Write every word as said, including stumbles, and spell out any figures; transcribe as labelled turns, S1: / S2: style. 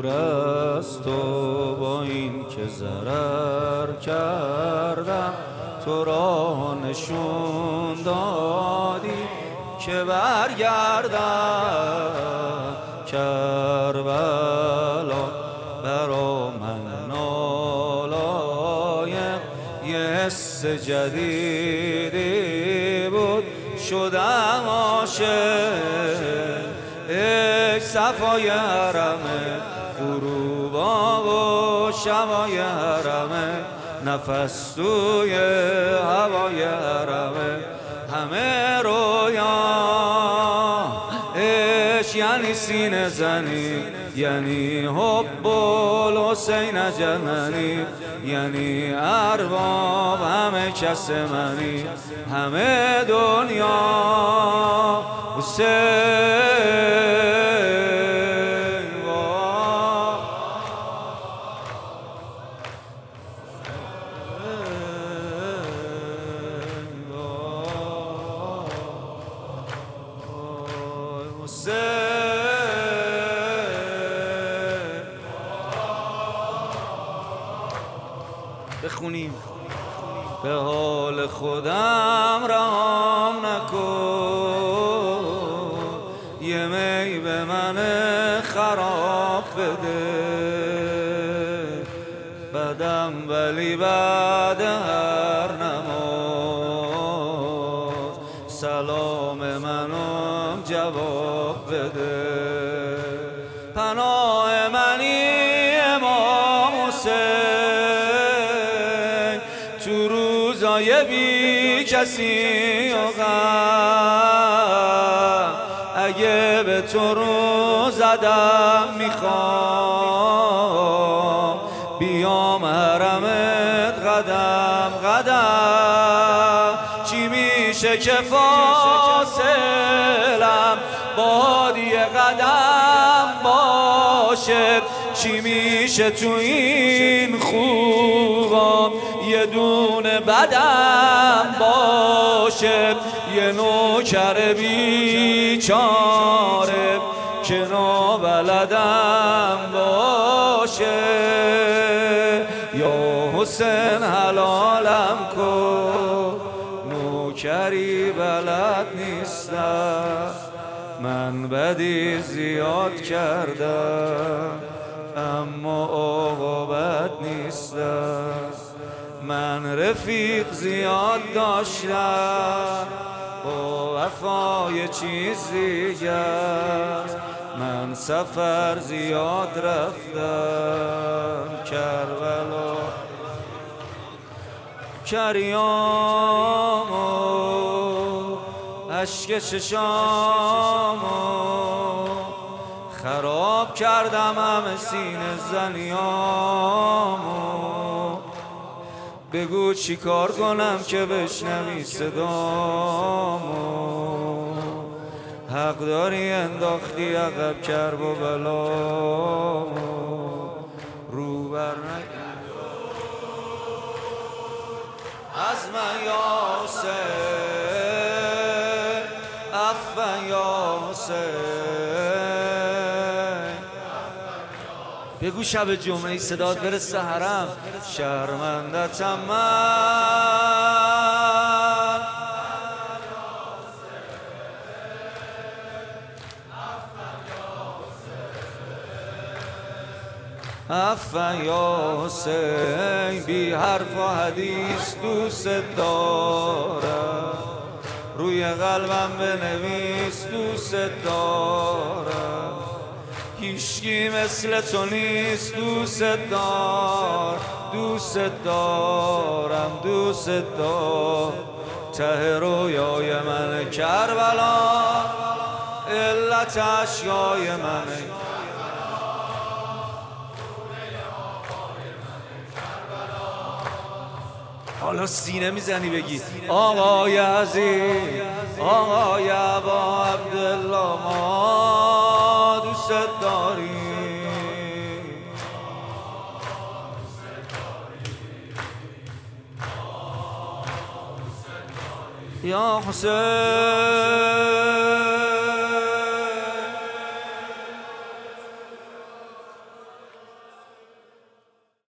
S1: دور از تو با این که ضرر کردم تو را نشون دادی که برگردم کربلا برا من نالایم یه حس جدیدی بود شدم عاشق ای صفای حرمه غروبا و شبای حرمه نفس توی هوای حرمه همه رویا عشق یعنی سینه زنی یعنی حب الحسین جننی یعنی ارباب همه کس منی همه دنیا حسین بخونیم به حال خودم رهام نکن یه می به من خراب بده بدم ولی بعد هر نماز سلام منم جواب بده پناه منی امام حسین تو روزای بی کسی و غم اگه به تو رو زدم میخوام بیام حرمت قدم قدم چی میشه که فاصلم بادی قدم باشه چی میشه تو این خوبام یه دونه بدم باشه یه نوکر بیچاره که نابلدم باشه یا حسین حلالم کن نوکری بلد نیستم من بدی زیاد کردم اما عاقبت نیستم من رفیق زیاد داشتم با وفای چیز دیگر من سفر زیاد رفتم کربلا کریامو اشک چشامو خراب کردم همه سینه زنیامو بگو چی کار کنم که بشنوی صدامو حق داری انداختی عقب کرب و بلامو رو بر نکن از من یا حسین عفوا یا حسین بگو شب جمعه صدات برسه حرم شرمندتم من عفوا یا حسین بی حرف و حدیث دوست دارم روی قلبم بنویس دوست دارم هیچکی مثل تو نیست دوست دار دوست دارم دوست دار ته رویای من کربلا علت اشیای من حالا سینه میزنی بگی آقای عزیز آقای ابا عبدالله ما دوست داریم یا حسین